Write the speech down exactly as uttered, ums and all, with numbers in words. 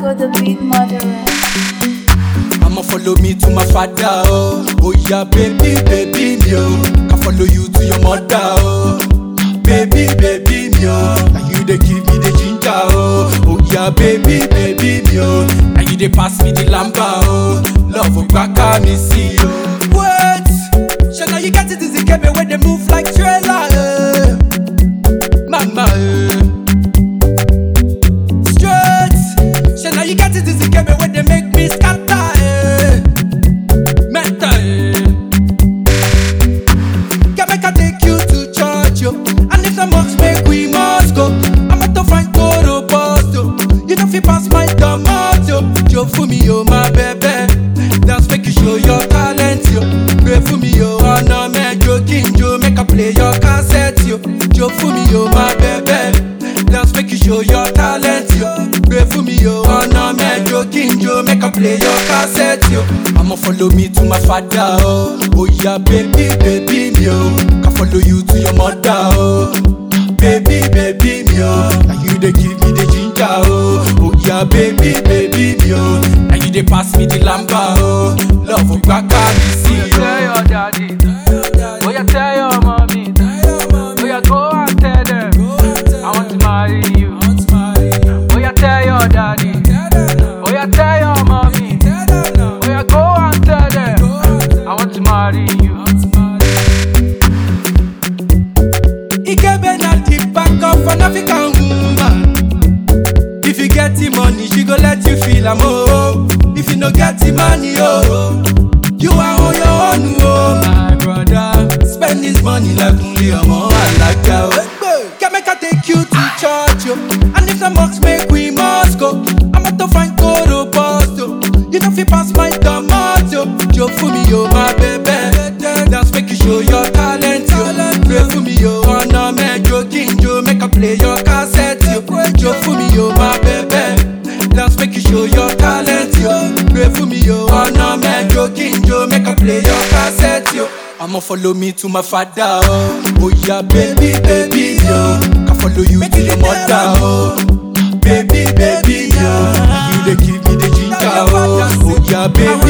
Drago the Beat Murderer. I'ma follow me to my father, oh. Oh yeah, baby, baby, me, oh. Can follow you to your mother, oh. Baby, baby, me, oh. Now you dey give me the ginger, oh. Oh yeah, baby, baby, me, oh. Now you dey pass me the lamba, oh. Love, oh, back at me, see, oh. Wait, so now you got it, easy, keep it when they move like trailer, eh. Mama, eh. Straight, so now you got it, easy, keep it when they make me scatter. Pass my tomato, Joe for me, oh my baby. Dance make you show your talent, yo. Pray for me, oh, on a man, Joe King, Joe, make a play your cassette, yo. Joe for me, oh my baby. Dance make you show your talent, yo. Pray for me, oh, on a man, Joe King, Joe, make a play your cassette, yo. I'ma follow me to my father, oh. Oh yeah, baby, baby, me, oh. Can follow you to your mother, oh. Baby, baby, me, oh. Now you dey give me the ginger, oh. Oh yeah, baby, baby, me, oh. Now you dey pass me the lamba, oh. Love, oh, back at me, see, oh. Tell your daddy, oh yeah, tell your mommy, oh yeah, go and tell them, I want to marry you. Oh yeah, tell your daddy, oh yeah, tell your mommy, oh yeah, go and tell them, I want to marry you. Ikebe na the back of an African woman. If you get the money, she go let you feel am, oh. If you no get the money, oh, you are on your own, oh. My brother, spend this money like only a more like ya, oh. Can make I take you to church, oh. And if the mocks make we must go. I'm out to find Koro Post, oh. You know if you pass my tomato, Joe for me, oh my baby. Dance make you show your talent, yo. Pray for me, yo, on a man, Joe King, Joe, make a play your cassette, yo. Joe for me, yo, my baby. Dance make you show your talent, yo. Pray for me, yo, on a man, Joe King, Joe, make a play your cassette, yo. I'ma follow me to my father, oh. Oh yeah, baby, baby, yo. Can follow you to your mother, oh. Baby, baby, yo. You dey give me the ginger, oh. Oh yeah, baby.